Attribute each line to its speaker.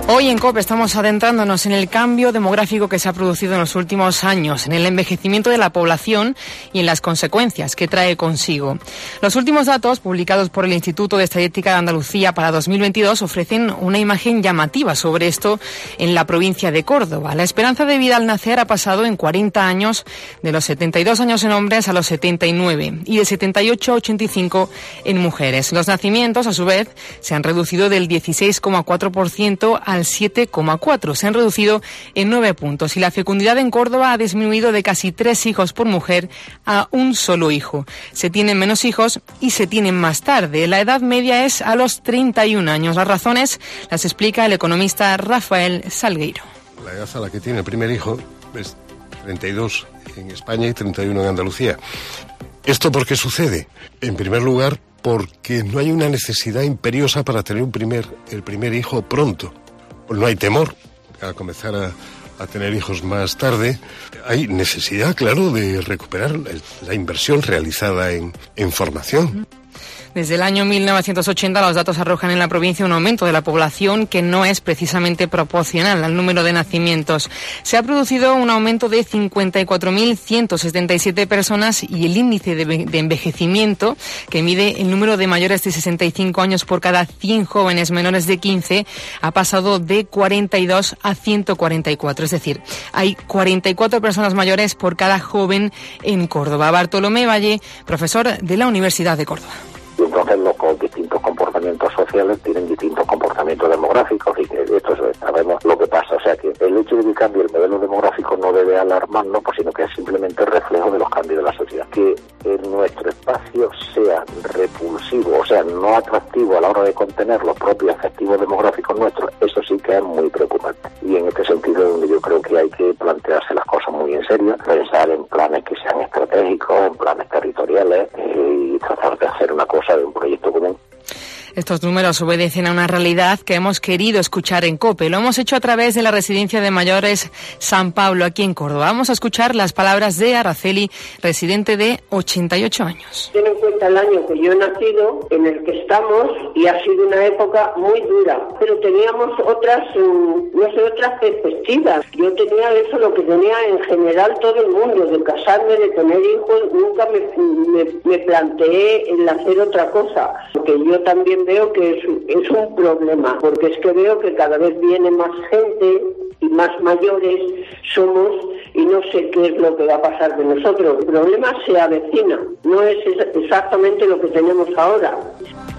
Speaker 1: Hoy en COPE estamos adentrándonos en el cambio demográfico que se ha producido en los últimos años, en el envejecimiento de la población y en las consecuencias que trae consigo. Los últimos datos publicados por el Instituto de Estadística de Andalucía para 2022 ofrecen una imagen llamativa sobre esto en la provincia de Córdoba. La esperanza de vida al nacer ha pasado en 40 años de los 72 años en hombres a los 79 y de 78 a 85 en mujeres. Los nacimientos, a su vez, se han reducido del 16,4% al 7,4%. Se han reducido en 9 puntos y la fecundidad en Córdoba ha disminuido de casi 3 hijos por mujer a un solo hijo. Se tienen menos hijos y se tienen más tarde. La edad media es a los 31 años. Las razones las explica el economista Rafael Salgueiro.
Speaker 2: La edad a la que tiene el primer hijo es 32 en España y 31 en Andalucía. ¿Esto por qué sucede? En primer lugar, porque no hay una necesidad imperiosa para tener el primer hijo pronto. No hay temor a comenzar a tener hijos más tarde. Hay necesidad, claro, de recuperar la inversión realizada en formación.
Speaker 1: Desde el año 1980 los datos arrojan en la provincia un aumento de la población que no es precisamente proporcional al número de nacimientos. Se ha producido un aumento de 54.177 personas y el índice de envejecimiento, que mide el número de mayores de 65 años por cada 100 jóvenes menores de 15, ha pasado de 42 a 144. Es decir, hay 44 personas mayores por cada joven en Córdoba. Bartolomé Valle, profesor de la Universidad de Córdoba.
Speaker 3: Y entonces los distintos comportamientos sociales tienen distintos comportamientos demográficos y que esto sabemos lo que pasa. O sea que el hecho de que cambie el modelo demográfico no debe alarmarnos, sino que es simplemente reflejo de los cambios de la sociedad. Que nuestro espacio sea repulsivo, o sea, no atractivo a la hora de contener los propios efectivos demográficos nuestros, eso sí que es muy preocupante. Y en este sentido es donde yo creo que hay que plantearse las cosas muy en serio, pensar en planes que sean estratégicos, en planes territoriales y tratar de hacer una cosa de un proyecto común.
Speaker 1: Estos números obedecen a una realidad que hemos querido escuchar en COPE. Lo hemos hecho a través de la Residencia de Mayores San Pablo, aquí en Córdoba. Vamos a escuchar las palabras de Araceli, residente de 88 años.
Speaker 4: Ten en cuenta el año que yo he nacido, en el que estamos, y ha sido una época muy dura. Pero teníamos otras perspectivas. Yo tenía eso, lo que tenía en general todo el mundo, de casarme, de tener hijos. Nunca me planteé el hacer otra cosa. Porque yo también veo que es un problema, porque es que veo que cada vez viene más gente y más mayores somos y no sé qué es lo que va a pasar de nosotros. El problema se avecina, no es exactamente lo que tenemos ahora.